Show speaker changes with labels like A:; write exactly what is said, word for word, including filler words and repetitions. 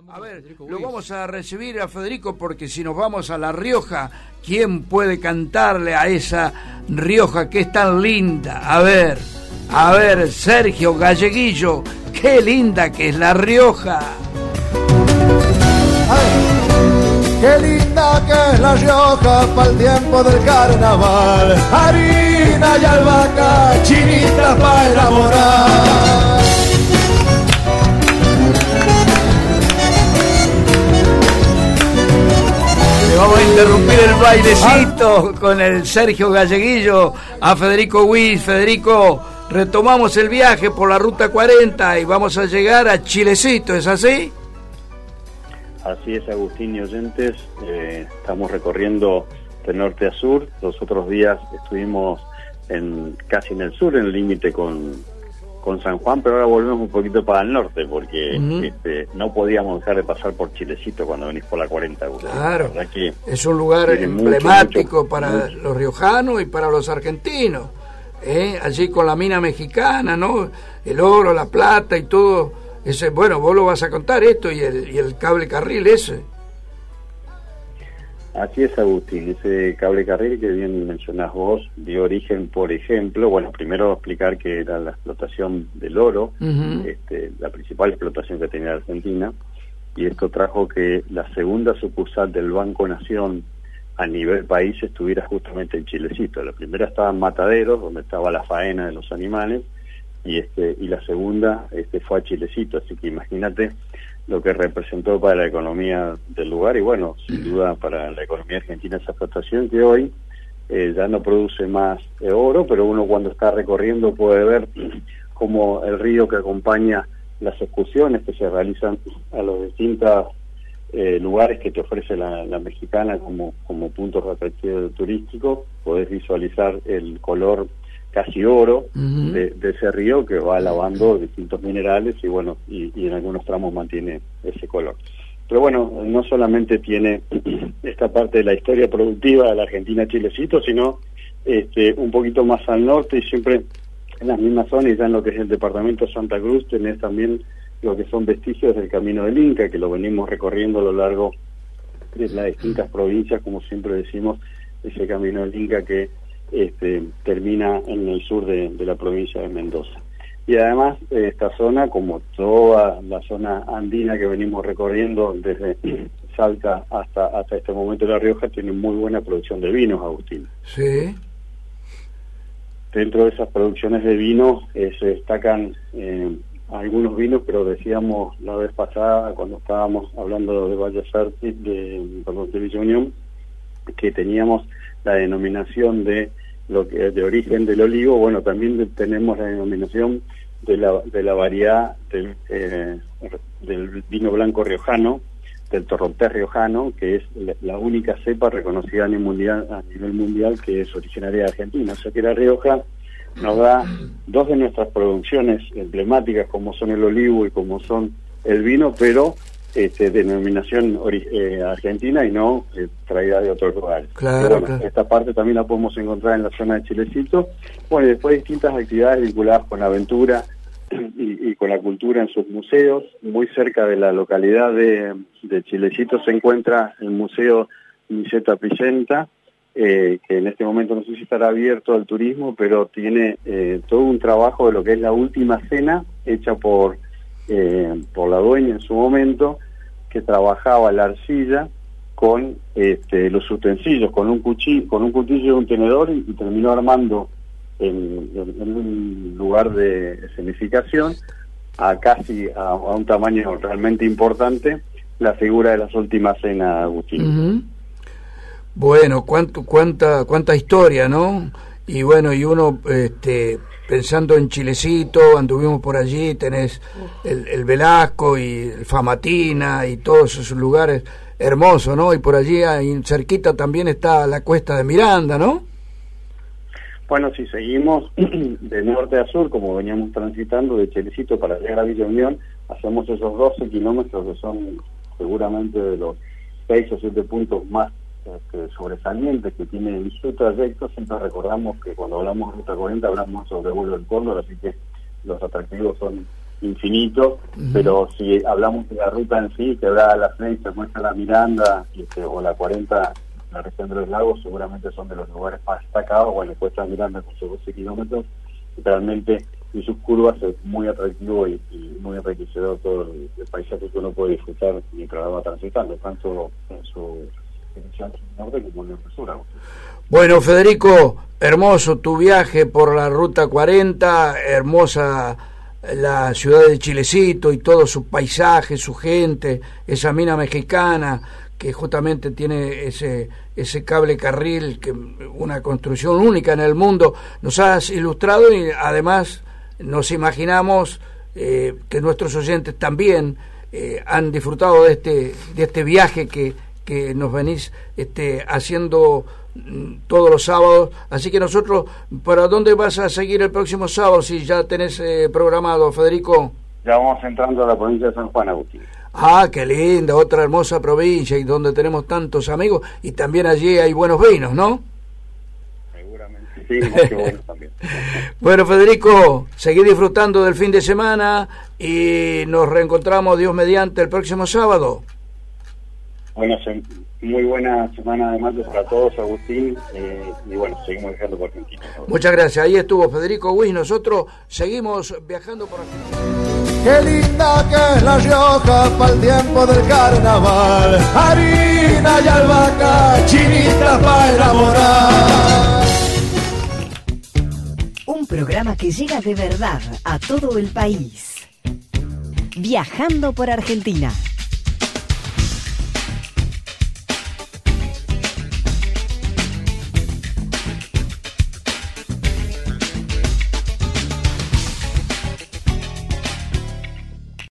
A: A ver, lo vamos a recibir a Federico porque si nos vamos a La Rioja, ¿quién puede cantarle a esa Rioja que es tan linda? A ver, a ver, Sergio Galleguillo, qué linda que es La Rioja.
B: Ay, qué linda que es La Rioja para el tiempo del carnaval. Harina y albahaca, chinitas para enamorar.
A: Vamos a interrumpir el bailecito con el Sergio Galleguillo a Federico Wyss. Federico, retomamos el viaje por la ruta cuarenta y vamos a llegar a Chilecito, ¿es así?
C: Así es, Agustín y oyentes, eh, estamos recorriendo de norte a sur. Los otros días estuvimos en casi en el sur, en el límite con... con San Juan, pero ahora volvemos un poquito para el norte porque uh-huh. este, no podíamos dejar de pasar por Chilecito cuando venís por la cuarenta.
A: Claro, que es un lugar emblemático mucho, mucho, para mucho. los riojanos y para los argentinos, ¿eh? Allí con la mina mexicana, ¿no? El oro, la plata y todo ese. Bueno, vos lo vas a contar esto y el, y el cable carril ese.
C: Así es, Agustín, ese cable carril que bien mencionás vos dio origen, por ejemplo, bueno, primero explicar que era la explotación del oro, uh-huh. este, la principal explotación que tenía Argentina, y esto trajo que la segunda sucursal del Banco Nación a nivel país estuviera justamente en Chilecito. La primera estaba en Mataderos, donde estaba la faena de los animales, y este y la segunda este fue a Chilecito, así que imagínate lo que representó para la economía del lugar y bueno, sin duda para la economía argentina esa explotación que hoy eh, ya no produce más eh, oro, pero uno cuando está recorriendo puede ver como el río que acompaña las excursiones que se realizan a los distintos eh, lugares que te ofrece la, la mexicana como, como puntos de atractivo turístico, podés visualizar el color casi oro uh-huh. de, de ese río que va lavando distintos minerales y bueno, y, y en algunos tramos mantiene ese color. Pero bueno, no solamente tiene esta parte de la historia productiva de la Argentina Chilecito, sino este, un poquito más al norte y siempre en las mismas zonas, y ya en lo que es el departamento de Santa Cruz tenés también lo que son vestigios del Camino del Inca, que lo venimos recorriendo a lo largo de las distintas provincias, como siempre decimos, ese Camino del Inca que Este, termina en el sur de, de la provincia de Mendoza. Y además eh, esta zona, como toda la zona andina que venimos recorriendo desde Salta hasta hasta este momento de La Rioja, tiene muy buena producción de vinos, Agustín.
A: Sí.
C: Dentro de esas producciones de vinos eh, se destacan eh, algunos vinos, pero decíamos la vez pasada cuando estábamos hablando de Valle Fértil, de, perdón, de Villa Unión, que teníamos la denominación de lo que de origen del olivo. Bueno, también de, tenemos la denominación de la de la variedad del, eh, del vino blanco riojano, del torrontés riojano, que es la, la única cepa reconocida a nivel mundial, a nivel mundial que es originaria de Argentina. O sea que La Rioja nos da dos de nuestras producciones emblemáticas, como son el olivo y como son el vino, pero Este, denominación eh, argentina y no eh, traída de otros lugares.
A: Claro,
C: bueno,
A: claro.
C: Esta parte también la podemos encontrar en la zona de Chilecito. Bueno, y después distintas actividades vinculadas con la aventura y, y con la cultura en sus museos. Muy cerca de la localidad de, de Chilecito se encuentra el Museo Niceto Picenta, eh, que en este momento no sé si estará abierto al turismo, pero tiene eh, todo un trabajo de lo que es la última cena hecha por Eh, por la dueña en su momento, que trabajaba la arcilla con este, los utensilios, con un cuchillo, con un cuchillo y un tenedor, y, y terminó armando en, en, en un lugar de escenificación a casi a, a un tamaño realmente importante la figura de las últimas cenas, Agustín.
A: Uh-huh. Bueno, cuánto, cuánta, cuánta historia, ¿no? Y bueno, y uno este pensando en Chilecito, anduvimos por allí, tenés el, el Velasco y el Famatina y todos esos lugares hermosos, ¿no? Y por allí ahí cerquita también está la Cuesta de Miranda, ¿no?
C: Bueno, si seguimos de norte a sur, como veníamos transitando de Chilecito para llegar a Villa Unión, hacemos esos doce kilómetros que son seguramente de los seis o siete puntos más Este, sobresalientes que tiene su trayecto. Siempre recordamos que cuando hablamos de Ruta cuarenta hablamos sobre vuelo del Cóndor, así que los atractivos son infinito, uh-huh. pero si hablamos de la ruta en sí, que habrá la seis, se muestra la Miranda, este, o la cuarenta, la región de los lagos, seguramente son de los lugares más destacados. Bueno, Cuesta Miranda con sus doce kilómetros, realmente y sus curvas es muy atractivo y, y muy enriquecedor todo el, el paisaje que uno puede disfrutar mientras va transitando, tanto en su dirección norte como en el sur.
A: Bueno, Federico, hermoso tu viaje por la Ruta cuarenta, hermosa la ciudad de Chilecito y todo su paisaje, su gente, esa mina mexicana que justamente tiene ese ese cable carril, que una construcción única en el mundo. Nos has ilustrado y además nos imaginamos eh, que nuestros oyentes también eh, han disfrutado de este de este viaje que, que nos venís este, haciendo todos los sábados. Así que nosotros, ¿para dónde vas a seguir el próximo sábado si ya tenés eh, programado, Federico?
C: Ya vamos entrando a la provincia de San Juan, Agustín.
A: Ah, qué linda, otra hermosa provincia y donde tenemos tantos amigos y también allí hay buenos vinos, ¿no?
C: Seguramente, sí, qué buenos también.
A: Bueno, Federico, seguí disfrutando del fin de semana y nos reencontramos, Dios mediante, el próximo sábado.
C: Bueno, muy buena semana de martes para todos, Agustín, eh, y bueno, seguimos viajando por Argentina, ¿no?
A: Muchas gracias, ahí estuvo Federico Wyss, nosotros seguimos viajando por Argentina.
B: Qué linda que es La Rioja para el tiempo del carnaval, harina y albahaca, chinita para enamorar.
D: Un programa que llega de verdad a todo el país. Viajando por Argentina.